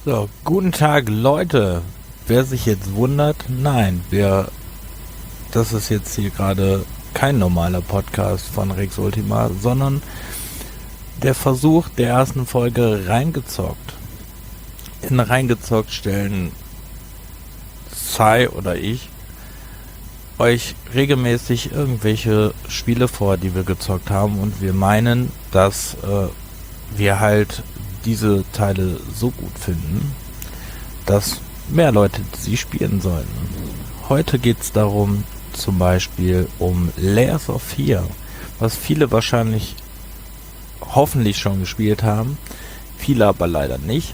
So, guten Tag Leute. Wer sich jetzt wundert, nein, das ist jetzt hier gerade kein normaler Podcast von Rex Ultima, sondern der Versuch der ersten Folge reingezockt. In reingezockt stellen Sai oder ich euch regelmäßig irgendwelche Spiele vor, die wir gezockt haben, und wir meinen, dass wir halt diese Teile so gut finden, dass mehr Leute sie spielen sollten. Heute geht es darum, zum Beispiel um Layers of Fear, was viele wahrscheinlich hoffentlich schon gespielt haben, viele aber leider nicht.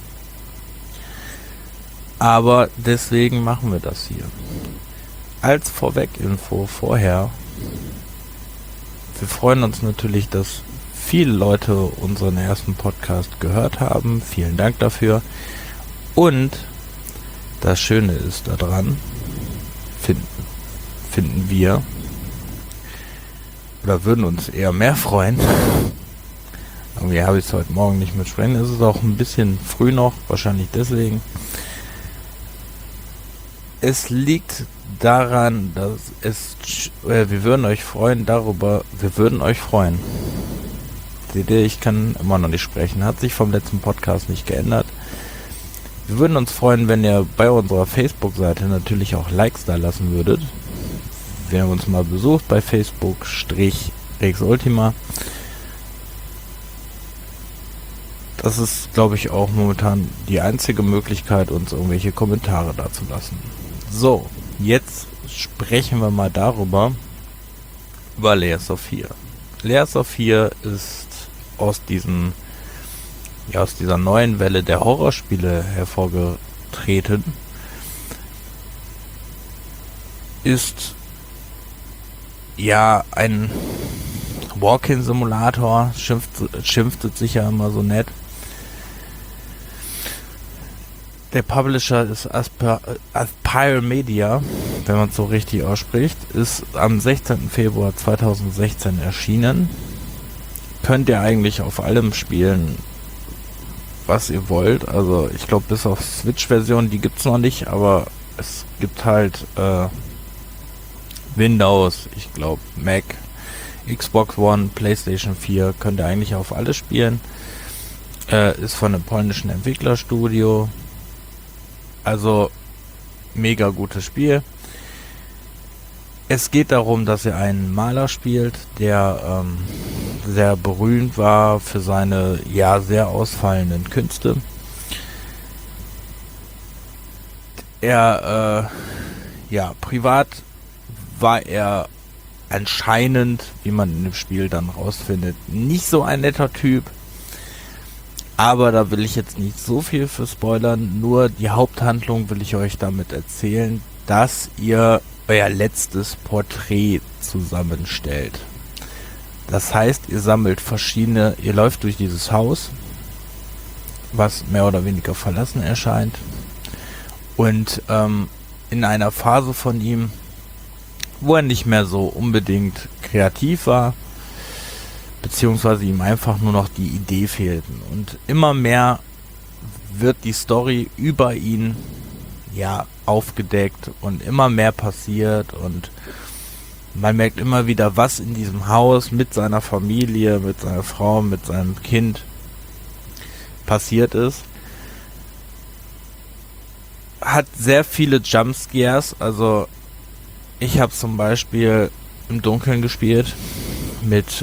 Aber deswegen machen wir das hier. Als Vorweg-Info vorher, wir freuen uns natürlich, dass viele Leute unseren ersten Podcast gehört haben. Vielen Dank dafür. Und das Schöne ist daran, finden wir, oder würden uns eher mehr freuen. Irgendwie habe ich es heute Morgen nicht mit sprechen. Es ist auch ein bisschen früh noch, wahrscheinlich deswegen. Es liegt daran, dass wir würden euch freuen. Seht ihr, ich kann immer noch nicht sprechen. Hat sich vom letzten Podcast nicht geändert. Wir würden uns freuen, wenn ihr bei unserer Facebook-Seite natürlich auch Likes da lassen würdet. Wer uns mal besucht bei Facebook-Rex Ultima. Das ist, glaube ich, auch momentan die einzige Möglichkeit, uns irgendwelche Kommentare da zu lassen. So, jetzt sprechen wir mal über Layers of Fear. Layers of Fear ist aus dieser neuen Welle der Horrorspiele hervorgetreten. Ist ja ein Walk-in-Simulator, schimpft sich ja immer so nett. Der Publisher ist Aspyr Media, wenn man es so richtig ausspricht, ist am 16. Februar 2016 erschienen. Könnt ihr eigentlich auf allem spielen, was ihr wollt. Also ich glaube, bis auf Switch-Version, die gibt's noch nicht, aber es gibt halt Windows, ich glaube Mac, Xbox One, PlayStation 4, könnt ihr eigentlich auf alles spielen. Ist von einem polnischen Entwicklerstudio. Also mega gutes Spiel. Es geht darum, dass ihr einen Maler spielt, der sehr berühmt war für seine sehr ausfallenden Künste. Privat war er anscheinend, wie man in dem Spiel dann rausfindet, nicht so ein netter Typ. Aber da will ich jetzt nicht so viel für spoilern, nur die Haupthandlung will ich euch damit erzählen, dass ihr euer letztes Porträt zusammenstellt. Das heißt, ihr läuft durch dieses Haus, was mehr oder weniger verlassen erscheint, und in einer Phase von ihm, wo er nicht mehr so unbedingt kreativ war, beziehungsweise ihm einfach nur noch die Idee fehlten. Und immer mehr wird die Story über ihn aufgedeckt und immer mehr passiert, und man merkt immer wieder, was in diesem Haus mit seiner Familie, mit seiner Frau, mit seinem Kind passiert ist. Hat sehr viele Jumpscares, also ich habe zum Beispiel im Dunkeln gespielt, mit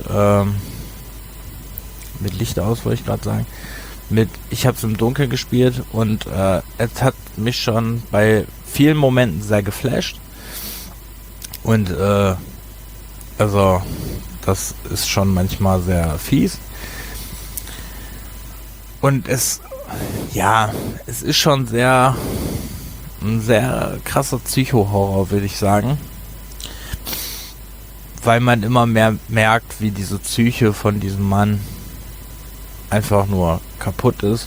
Licht aus, wollte ich gerade sagen. Ich habe es im Dunkeln gespielt, und es hat mich schon bei vielen Momenten sehr geflasht. Und also das ist schon manchmal sehr fies. Und es ist schon ein sehr krasser Psycho-Horror, würde ich sagen. Weil man immer mehr merkt, wie diese Psyche von diesem Mann einfach nur kaputt ist.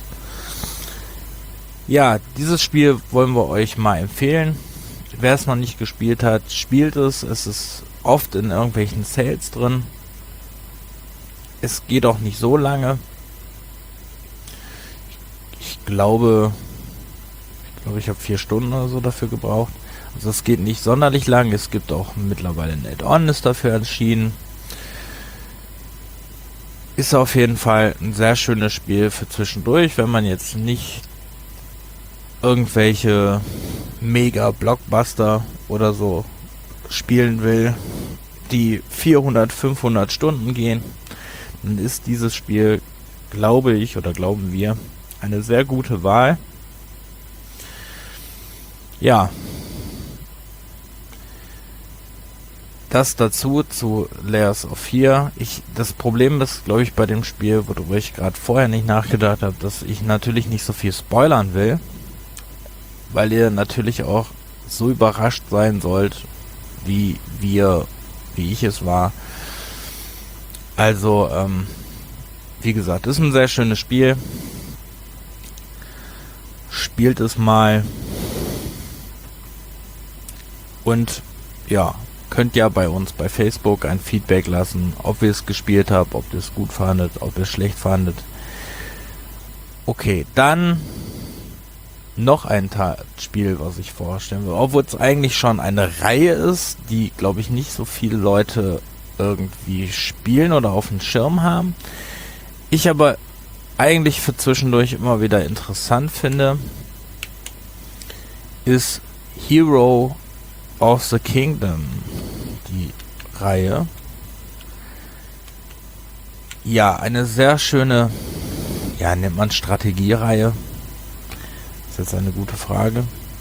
Ja, dieses Spiel wollen wir euch mal empfehlen. Wer es noch nicht gespielt hat, spielt es. Es ist oft in irgendwelchen Sales drin. Es geht auch nicht so lange. glaube, ich habe 4 Stunden oder so dafür gebraucht. Also es geht nicht sonderlich lang. Es gibt auch mittlerweile ein Add-on, ist dafür erschienen. Ist auf jeden Fall ein sehr schönes Spiel für zwischendurch, wenn man jetzt nicht irgendwelche Mega-Blockbuster oder so spielen will, die 400, 500 Stunden gehen, dann ist dieses Spiel, glaube ich, oder glauben wir, eine sehr gute Wahl. Ja. Das dazu zu Layers of Fear. Das Problem ist, glaube ich, bei dem Spiel, worüber ich gerade vorher nicht nachgedacht habe, dass ich natürlich nicht so viel spoilern will, weil ihr natürlich auch so überrascht sein sollt, wie ich es war. Also, wie gesagt, ist ein sehr schönes Spiel. Spielt es mal. Und ja, könnt ja bei uns bei Facebook ein Feedback lassen, ob ihr es gespielt habt, ob ihr es gut fandet, ob ihr es schlecht fandet. Okay, dann noch ein Spiel, was ich vorstellen will, obwohl es eigentlich schon eine Reihe ist, die, glaube ich, nicht so viele Leute irgendwie spielen oder auf dem Schirm haben. Ich aber eigentlich für zwischendurch immer wieder interessant finde, ist Hero of the Kingdom, die Reihe. Ja, eine sehr schöne, nennt man Strategiereihe. Ist jetzt eine gute Frage.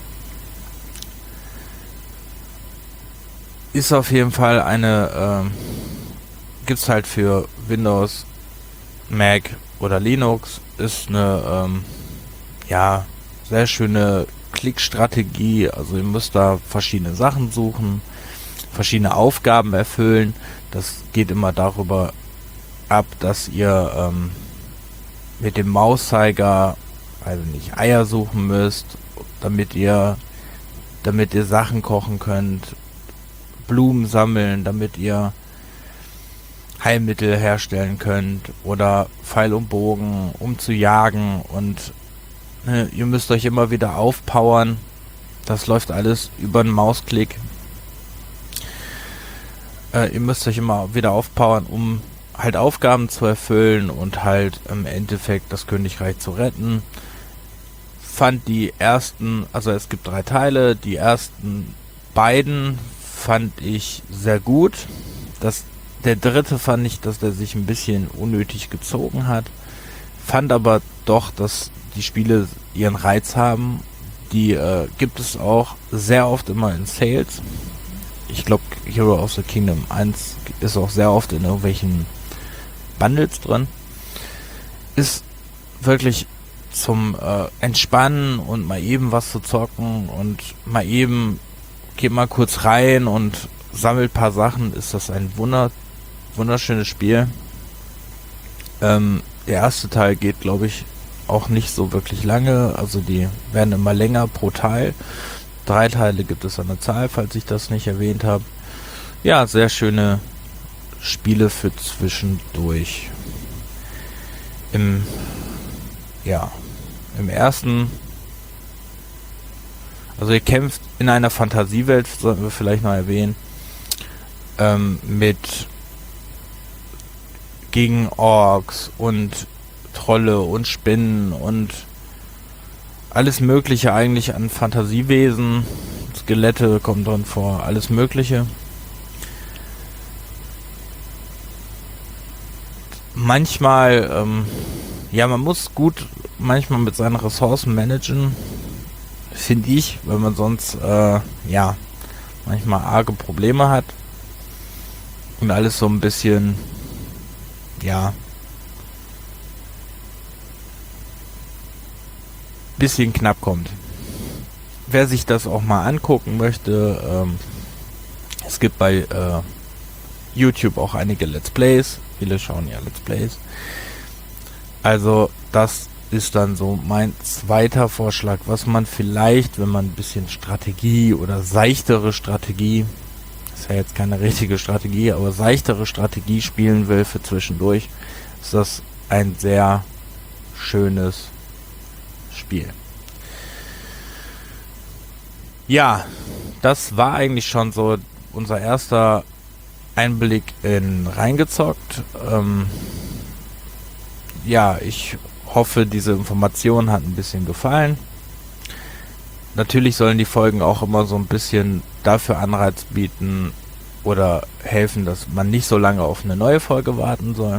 Ist auf jeden Fall eine, gibt's halt für Windows, Mac oder Linux. Ist eine, sehr schöne Klickstrategie. Also ihr müsst da verschiedene Sachen suchen, verschiedene Aufgaben erfüllen. Das geht immer darüber ab, dass ihr mit dem Mauszeiger, also nicht Eier suchen müsst, damit ihr Sachen kochen könnt, Blumen sammeln, damit ihr Heilmittel herstellen könnt oder Pfeil und Bogen, um zu jagen, und ihr müsst euch immer wieder aufpowern. Das läuft alles über einen Mausklick. Ihr müsst euch immer wieder aufpowern, um halt Aufgaben zu erfüllen und halt im Endeffekt das Königreich zu retten. Fand die ersten, also es gibt 3 Teile, die ersten beiden fand ich sehr gut. Der dritte fand ich, dass der sich ein bisschen unnötig gezogen hat. Fand aber doch, dass die Spiele ihren Reiz haben. Die gibt es auch sehr oft immer in Sales. Ich glaube, Hero of the Kingdom 1 ist auch sehr oft in irgendwelchen Bundles drin. Ist wirklich zum Entspannen und mal eben was zu zocken und mal eben geht mal kurz rein und sammelt ein paar Sachen. Ist das ein wunderschönes Spiel. Der erste Teil geht, glaube ich, auch nicht so wirklich lange. Also die werden immer länger pro Teil. 3 Teile gibt es an der Zahl, falls ich das nicht erwähnt habe. Ja, sehr schöne Spiele für zwischendurch. Im ersten, also ihr kämpft in einer Fantasiewelt, sollten wir vielleicht noch erwähnen, gegen Orks und Trolle und Spinnen und alles Mögliche eigentlich an Fantasiewesen. Skelette kommen drin vor, alles Mögliche. Manchmal, man muss gut manchmal mit seinen Ressourcen managen, finde ich, weil man sonst, manchmal arge Probleme hat und alles so ein bisschen, bisschen knapp kommt. Wer sich das auch mal angucken möchte, es gibt bei YouTube auch einige Let's Plays. Viele schauen ja Let's Plays. Also das ist dann so mein zweiter Vorschlag, was man vielleicht, wenn man ein bisschen Strategie oder seichtere Strategie, ist ja jetzt keine richtige Strategie, aber seichtere Strategie spielen will für zwischendurch, ist das ein sehr schönes Spiel. Ja, das war eigentlich schon so unser erster Einblick in Reingezockt. Ja, ich hoffe, diese Information hat ein bisschen gefallen. Natürlich sollen die Folgen auch immer so ein bisschen dafür Anreiz bieten oder helfen, dass man nicht so lange auf eine neue Folge warten soll.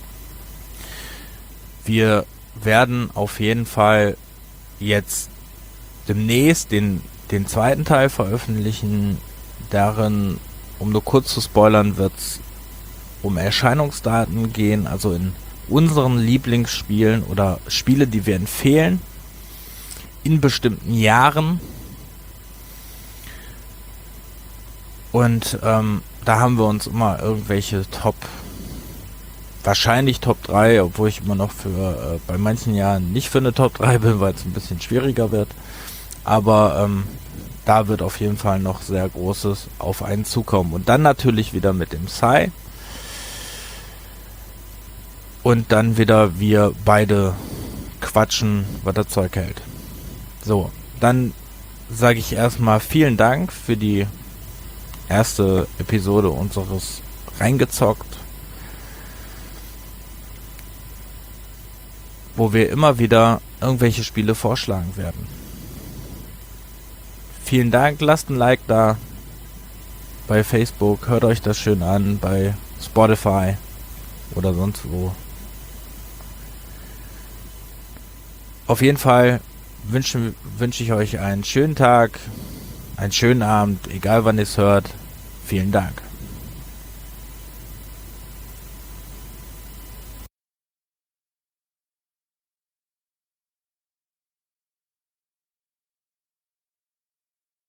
Wir werden auf jeden Fall jetzt demnächst den zweiten Teil veröffentlichen. Darin, um nur kurz zu spoilern, wird es um Erscheinungsdaten gehen, also in unseren Lieblingsspielen oder Spiele, die wir empfehlen, in bestimmten Jahren. Und da haben wir uns immer irgendwelche wahrscheinlich Top 3, obwohl ich immer noch bei manchen Jahren nicht für eine Top 3 bin, weil es ein bisschen schwieriger wird. Aber da wird auf jeden Fall noch sehr Großes auf einen zukommen. Und dann natürlich wieder mit dem Sai. Und dann wieder wir beide quatschen, was das Zeug hält. So, dann sage ich erstmal vielen Dank für die erste Episode unseres Reingezockt, wo wir immer wieder irgendwelche Spiele vorschlagen werden. Vielen Dank, lasst ein Like da bei Facebook, hört euch das schön an bei Spotify oder sonst wo. Auf jeden Fall wünsche ich euch einen schönen Tag, einen schönen Abend, egal wann ihr es hört. Vielen Dank.